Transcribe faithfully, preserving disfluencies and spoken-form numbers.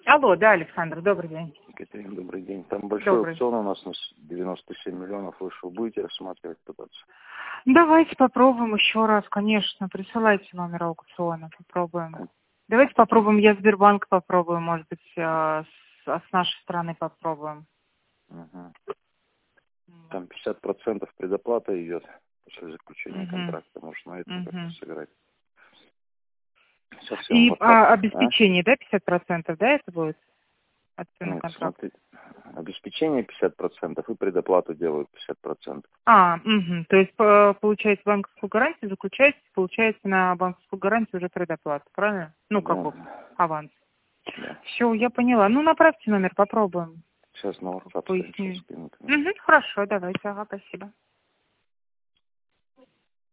Алло, да, Александр, добрый день. Екатерина, добрый день. Там большой Добрый. аукцион у нас на девяносто семь миллионов вышел. Будете рассматривать, пытаться? Давайте попробуем еще раз, конечно. Присылайте номер аукциона, попробуем. Давайте попробуем, я Сбербанк попробую, может быть, э, с, а с нашей стороны попробуем. Угу. Там пятьдесят процентов предоплата идет после заключения Угу. контракта. Может, на этом Угу. как-то сыграть. Совсем И вот а, так. обеспечение, да, пятьдесят процентов, да, это будет от А? цены Нет, контракта? смотрите. Обеспечение пятьдесят процентов и предоплату делают пятьдесят процентов. А, угу. То есть, по- получается, банковскую гарантию заключаете, получается на банковскую гарантию уже предоплата, правильно? Ну, как бы, Да. аванс. Да. Все, я поняла. Ну, направьте номер, попробуем. Сейчас на WhatsApp Поясню. скину. Угу, хорошо, давайте, ага, спасибо.